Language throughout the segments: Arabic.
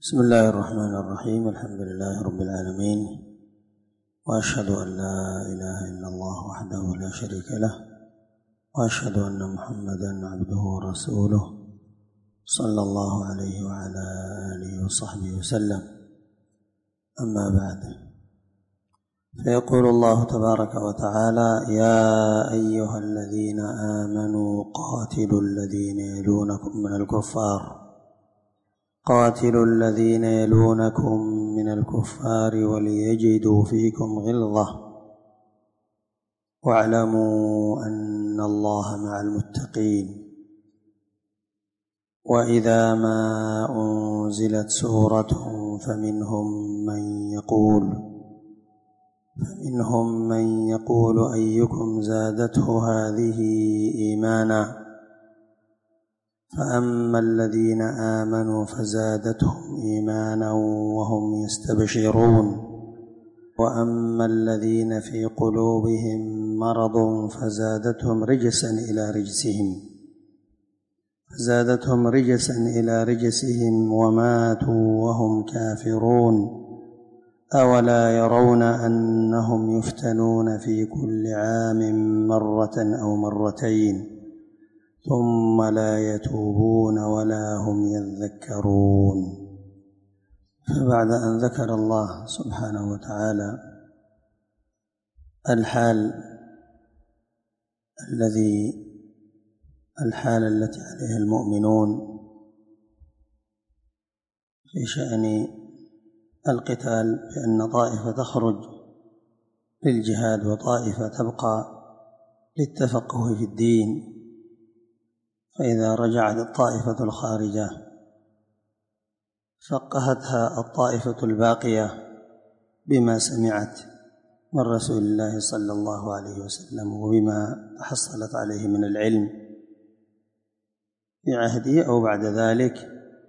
بسم الله الرحمن الرحيم. الحمد لله رب العالمين، وأشهد أن لا إله إلا الله وحده لا شريك له، وأشهد أن محمدا عبده ورسوله صلى الله عليه وعلى آله وصحبه وسلم. أما بعد، فيقول الله تبارك وتعالى: يا أيها الذين آمنوا قاتلوا الذين يلونكم من الكفار وليجدوا فيكم غلظة واعلموا أن الله مع المتقين. وإذا ما أنزلت سورة فمنهم من يقول أيكم زادته هذه إيمانا، فأما الذين آمنوا فزادتهم إيمانا وهم يستبشرون، وأما الذين في قلوبهم مرض فزادتهم رجسا إلى رجسهم وماتوا وهم كافرون. أولا يرون أنهم يفتنون في كل عام مرة أو مرتين ثم لا يتوبون ولا هم يذكرون. فبعد أن ذكر الله سبحانه وتعالى الحال التي عليها المؤمنون في شأن القتال، بأن طائفة تخرج للجهاد وطائفة تبقى للتفقه في الدين، فإذا رجعت الطائفة الخارجة فقهتها الطائفة الباقية بما سمعت من رسول الله صلى الله عليه وسلم وبما تحصلت عليه من العلم في عهده أو بعد ذلك.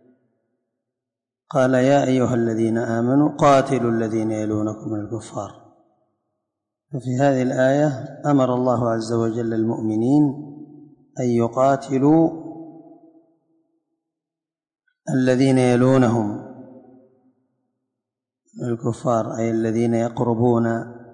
قال: يا أيها الذين آمنوا قاتلوا الذين يلونكم من الكفار. ففي هذه الآية أمر الله عز وجل المؤمنين أن يقاتلوا الذين يلونهم من الكفار، أي الذين يقربون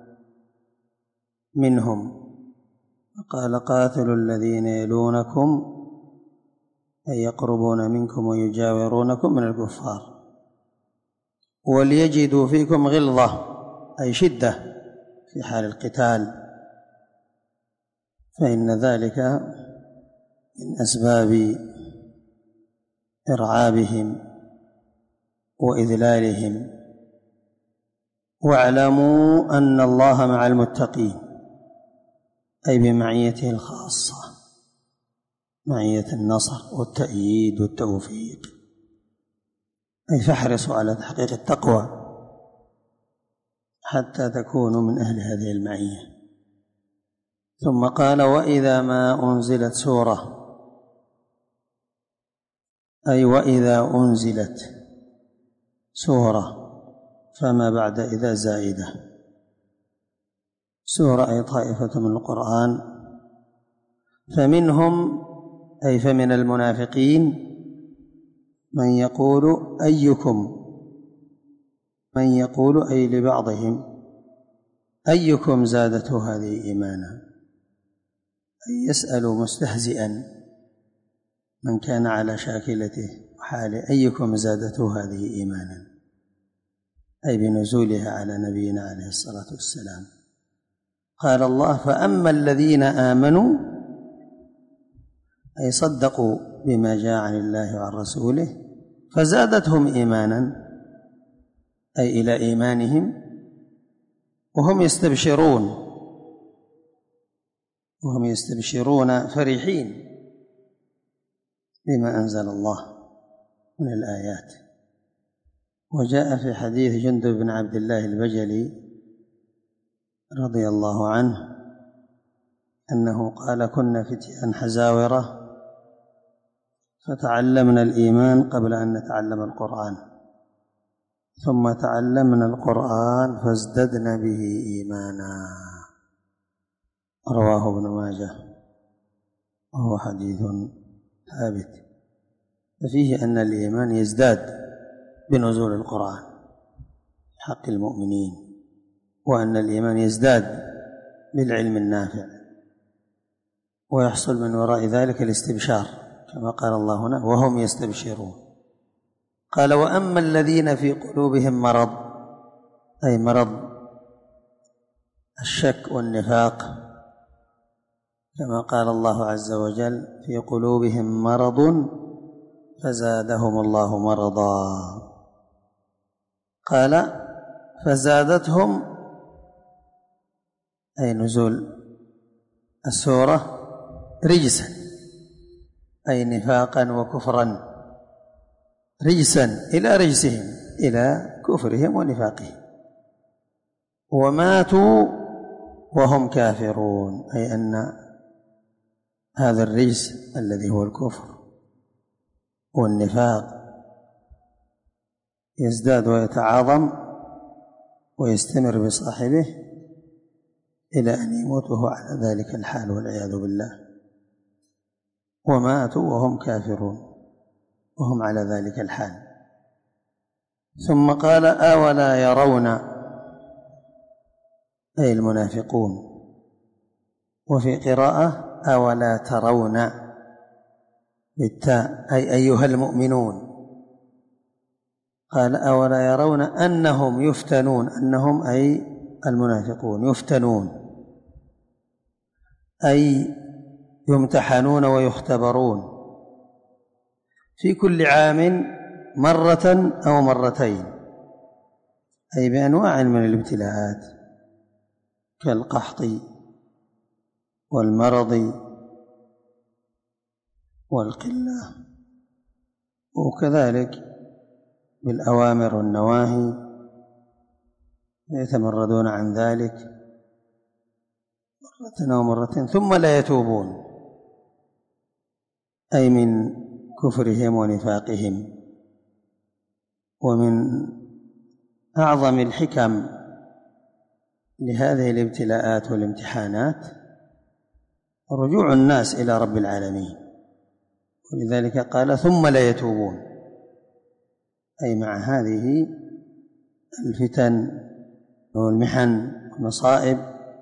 منهم. قال: قاتلوا الذين يلونكم، أي يقربون منكم ويجاورونكم من الكفار، وليجدوا فيكم غلظة، أي شدة في حال القتال، فإن ذلك من أسباب إرعابهم وإذلالهم. واعلموا أن الله مع المتقين، أي بمعيته الخاصة، معية النصر والتأييد والتوفيق، أي فاحرصوا على تحقيق التقوى حتى تكونوا من أهل هذه المعية. ثم قال: وإذا ما أنزلت سورة، أي وإذا أنزلت سورة، فما بعد إذا زائدة. سورة أي طائفة من القرآن. فمنهم، أي فمن المنافقين، من يقول أيكم، من يقول أي لبعضهم أيكم زادته هذه إيمانا، أي يسأل مستهزئا من كان على شاكلته وحاله: أيكم زادته هذه إيمانا، أي بنزولها على نبينا عليه الصلاة والسلام. قال الله: فأما الذين آمنوا، أي صدقوا بما جاء عن الله وعن رسوله، فزادتهم إيمانا، أي إلى إيمانهم، وهم يستبشرون فرحين بما أنزل الله من الآيات. وجاء في حديث جندب بن عبد الله البجلي رضي الله عنه أنه قال: كنا فتيا حزاورة فتعلمنا الإيمان قبل أن نتعلم القرآن، ثم تعلمنا القرآن فازددنا به إيمانا. رواه ابن ماجه وهو حديث ثابت. ففيه أن الإيمان يزداد بنزول القرآن حق المؤمنين، وأن الإيمان يزداد بالعلم النافع، ويحصل من وراء ذلك الاستبشار كما قال الله هنا وهم يستبشرون. قال وأما الذين في قلوبهم مرض، أي مرض الشك والنفاق، كما قال الله عز وجل في قلوبهم مرض فزادهم الله مرضا. قال فزادتهم أي نزول السورة رجسا، أي نفاقا وكفرا، رجسا إلى رجسهم، إلى كفرهم ونفاقهم، وماتوا وهم كافرون، أي أن هذا الرجس الذي هو الكفر والنفاق يزداد ويتعاظم ويستمر بصاحبه إلى أن يموت وهو على ذلك الحال والعياذ بالله، وماتوا وهم كافرون وهم على ذلك الحال. ثم قال أولا يرون، أي المنافقون، وفي قراءة أولا ترون بالتاء، أي أيها المؤمنون. قال أولا يرون أنهم يفتنون، أنهم أي المنافقون يفتنون، أي يمتحنون ويختبرون في كل عام مرة أو مرتين، أي بأنواع من الابتلاءات كالقحط والمرض والقلة، وكذلك بالأوامر والنواهي يتمردون عن ذلك مرة أو مرتين ثم لا يتوبون، أي من كفرهم ونفاقهم. ومن أعظم الحكم لهذه الابتلاءات والامتحانات رجوع الناس إلى رب العالمين، ولذلك قال ثم لا يتوبون، أي مع هذه الفتن والمحن والمصائب،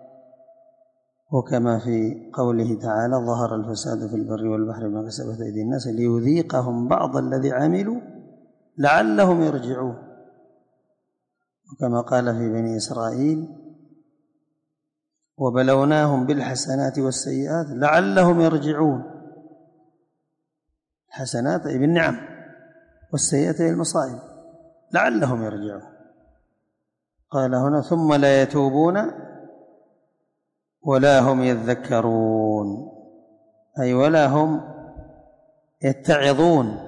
وكما في قوله تعالى ظهر الفساد في البر والبحر بما كسبت أيدي الناس ليذيقهم بعض الذي عملوا لعلهم يرجعون، وكما قال في بني إسرائيل وبلوناهم بالحسنات والسيئات لعلهم يرجعون، الحسنات أي بالنعم والسيئات أي المصائب، لعلهم يرجعون. قال هنا ثم لا يتوبون ولا هم يذكرون، أي ولا هم يتعظون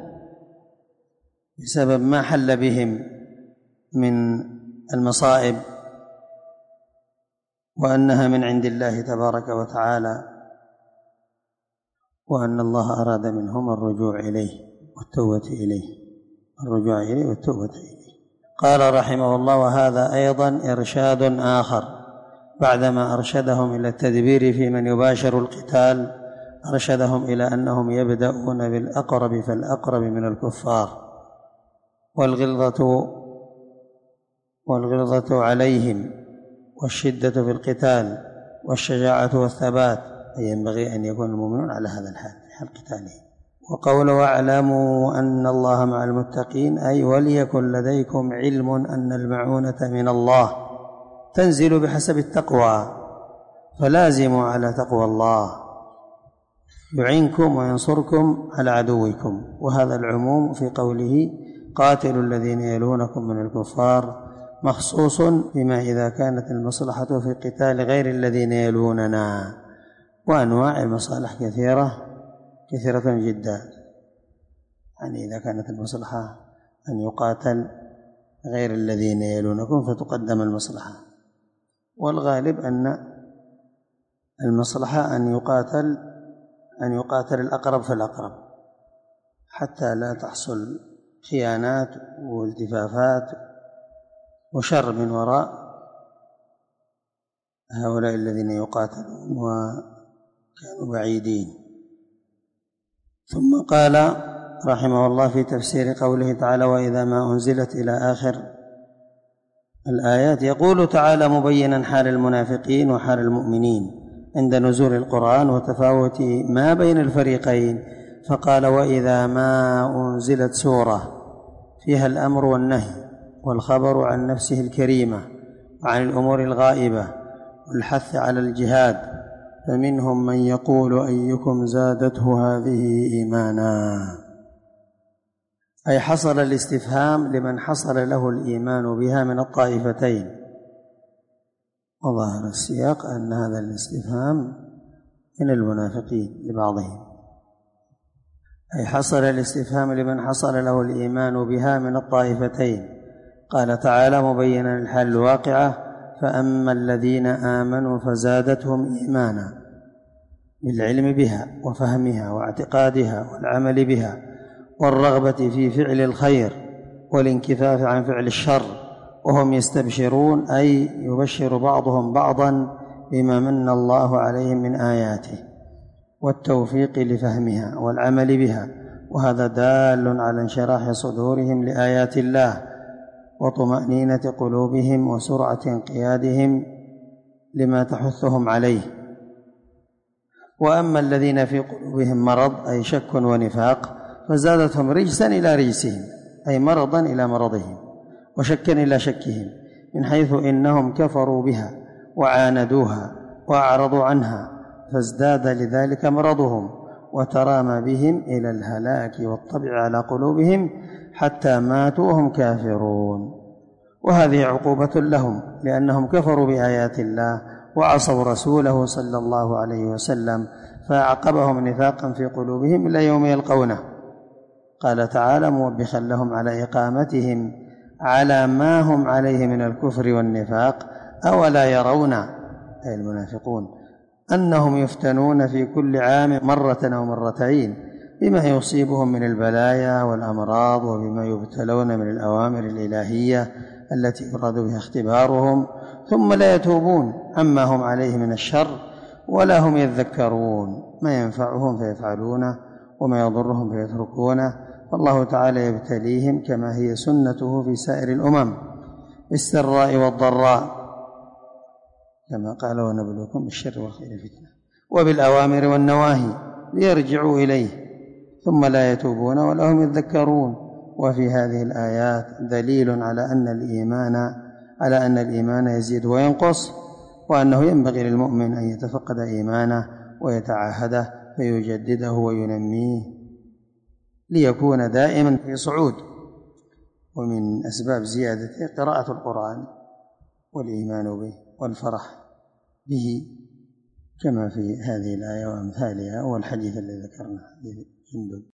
بسبب ما حل بهم من المصائب، وأنها من عند الله تبارك وتعالى، وأن الله أراد منهم الرجوع إليه والتوبة إليه، الرجوع إليه والتوبة إليه. قال رحمه الله وهذا أيضا إرشاد آخر، بعدما أرشدهم إلى التدبير في من يباشر القتال أرشدهم إلى أنهم يبدأون بالأقرب فالأقرب من الكفار، والغلظة عليهم والشدة في القتال والشجاعة والثبات، أي ينبغي أن يكون المؤمنون على هذا الحال في حال قتالهم. وقوله واعلموا أن الله مع المتقين، أي وليكن لديكم علم أن المعونة من الله تنزل بحسب التقوى، فلازموا على تقوى الله يعينكم وينصركم على عدوكم. وهذا العموم في قوله قاتلوا الذين يلونكم من الكفار مخصوص بما إذا كانت المصلحة في قتال غير الذين يلوننا، وأنواع المصالح كثيرة جدا، يعني إذا كانت المصلحة أن يقاتل غير الذين يلونكم فتقدم المصلحة، والغالب أن المصلحة أن يقاتل الأقرب فالأقرب حتى لا تحصل خيانات والتفافات وشر من وراء هؤلاء الذين يقاتلون وكانوا بعيدين. ثم قال رحمه الله في تفسير قوله تعالى وإذا ما أنزلت إلى آخر الآيات يقول تعالى مبينا حال المنافقين وحال المؤمنين عند نزول القرآن وتفاوت ما بين الفريقين، فقال وإذا ما أنزلت سورة فيها الأمر والنهي والخبر عن نفسه الكريمة وعن الأمور الغائبة والحث على الجهاد فمنهم من يقول أيكم زادته هذه إيمانا، أي حصل الاستفهام لمن حصل له الإيمان بها من الطائفتين، وظاهر السياق أن هذا الاستفهام من المنافقين لبعضهم، أي حصل الاستفهام لمن حصل له الإيمان بها من الطائفتين. قال تعالى مبينا الحال الواقعة فأما الذين آمنوا فزادتهم إيمانا بالعلم بها وفهمها واعتقادها والعمل بها والرغبة في فعل الخير والانكفاف عن فعل الشر، وهم يستبشرون أي يبشر بعضهم بعضا بما من الله عليهم من آياته والتوفيق لفهمها والعمل بها، وهذا دال على انشراح صدورهم لآيات الله وطمأنينة قلوبهم وسرعة انقيادهم لما تحثهم عليه. وأما الذين في قلوبهم مرض أي شك ونفاق فزادتهم رجسا إلى رجسهم، أي مرضا إلى مرضهم وشكا إلى شكهم، من حيث إنهم كفروا بها وعاندوها وأعرضوا عنها فازداد لذلك مرضهم وترامى بهم إلى الهلاك والطبع على قلوبهم حتى ماتوا وهم كافرون، وهذه عقوبة لهم لأنهم كفروا بآيات الله وعصوا رسوله صلى الله عليه وسلم فأعقبهم نفاقا في قلوبهم إلى يوم يلقونه. قال تعالى موبخا لهم على إقامتهم على ما هم عليه من الكفر والنفاق أولا يرون أي المنافقون أنهم يفتنون في كل عام مرة أو مرتين بما يصيبهم من البلايا والأمراض وبما يبتلون من الأوامر الإلهية التي يراد بها اختبارهم، ثم لا يتوبون عما هم عليه من الشر ولا هم يذكرون ما ينفعهم فيفعلونه وما يضرهم فيتركونه، فالله تعالى يبتليهم كما هي سنته في سائر الأمم بالسراء والضراء كما قال ونبلوكم بالشر والخير فتنة، وبالأوامر والنواهي ليرجعوا إليه ثم لا يتوبون ولا هم يذكرون. وفي هذه الآيات دليل على أن الإيمان يزيد وينقص، وأنه ينبغي للمؤمن أن يتفقد إيمانه ويتعاهده فيجدده وينميه ليكون دائما في صعود. ومن أسباب زيادته قراءة القرآن والإيمان به والفرح به كما في هذه الآية وأمثالها والحديث الذي ذكرناه.